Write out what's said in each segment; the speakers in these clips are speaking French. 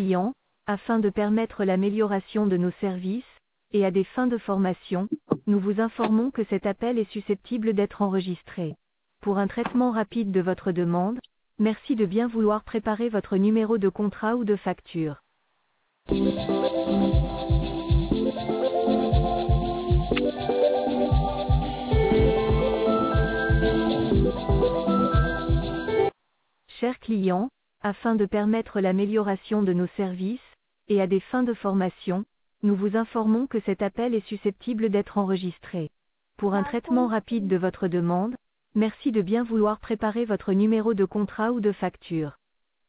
client, afin de permettre l'amélioration de nos services, et à des fins de formation, nous vous informons que cet appel est susceptible d'être enregistré. Pour un traitement rapide de votre demande, merci de bien vouloir préparer votre numéro de contrat ou de facture. Chers clients, afin de permettre l'amélioration de nos services, et à des fins de formation, nous vous informons que cet appel est susceptible d'être enregistré. Pour un traitement rapide de votre demande, merci de bien vouloir préparer votre numéro de contrat ou de facture.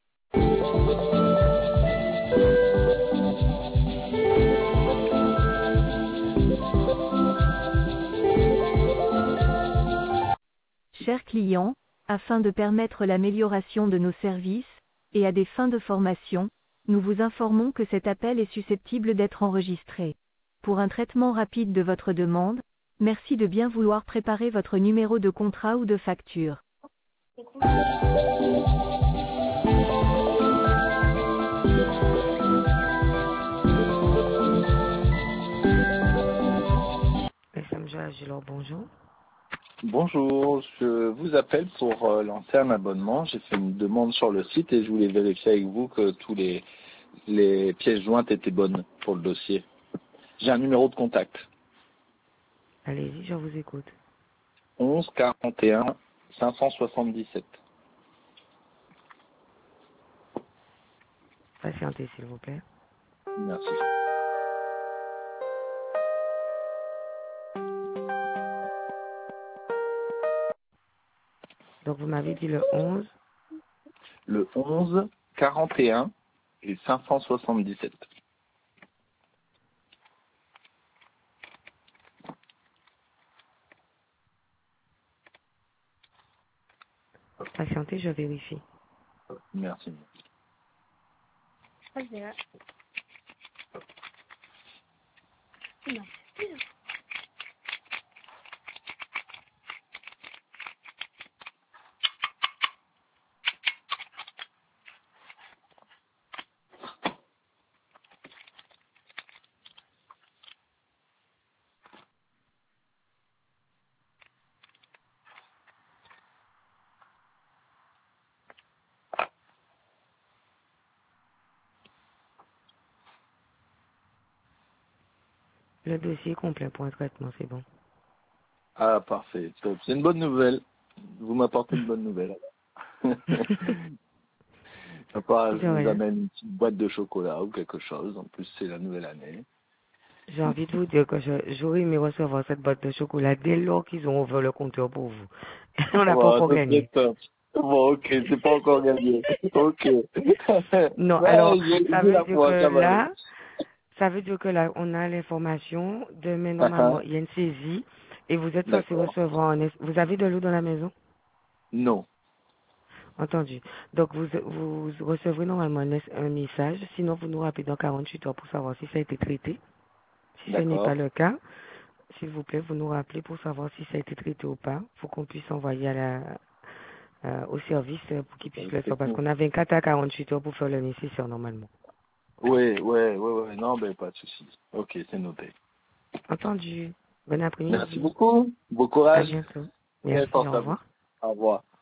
Chers clients, afin de permettre l'amélioration de nos services, et à des fins de formation, nous vous informons que cet appel est susceptible d'être enregistré. Pour un traitement rapide de votre demande, merci de bien vouloir préparer votre numéro de contrat ou de facture. SMG Agilor, bonjour. Bonjour, je vous appelle pour lancer un abonnement. J'ai fait une demande sur le site et je voulais vérifier avec vous que tous les pièces jointes étaient bonnes pour le dossier. J'ai un numéro de contact. Allez-y, je vous écoute. 11 41 577. Patientez, s'il vous plaît. Merci. Donc, vous m'avez dit le 11. Le 11 41 et 577. Patientez, je vérifie. Merci. Le dossier est complet pour un traitement, c'est bon. Ah, parfait. Top. C'est une bonne nouvelle. Vous m'apportez une bonne nouvelle. À part, je De vous rien. amène une petite boîte de chocolat ou quelque chose. En plus, c'est la nouvelle année. J'ai envie de vous dire que j'aurais aimé recevoir cette boîte de chocolat dès lors qu'ils ont ouvert le compteur pour vous. On n'a pas encore gagné. Bon, ok, c'est pas encore gagné. Ok. Non, Ouais, alors, ça j'ai veut la dire foi, ça que va aller. là, on a l'information. Demain, normalement, il y a une saisie. Et vous êtes censé D'accord. recevoir vous avez de l'eau dans la maison? Non. Entendu. Donc, vous recevrez normalement un message. Sinon, vous nous rappelez dans 48 heures pour savoir si ça a été traité. Si ce n'est pas D'accord. le cas, s'il vous plaît, vous nous rappelez pour savoir si ça a été traité ou pas, pour qu'on puisse envoyer au service pour qu'ils puissent le faire. Parce qu'on a 24 à 48 heures pour faire le nécessaire normalement. Oui. Non, ben pas de souci. Ok, c'est noté. Entendu. Bon Merci après-midi. beaucoup. Bon À courage. bientôt. Très Merci. fort Au à vous. revoir. Au revoir.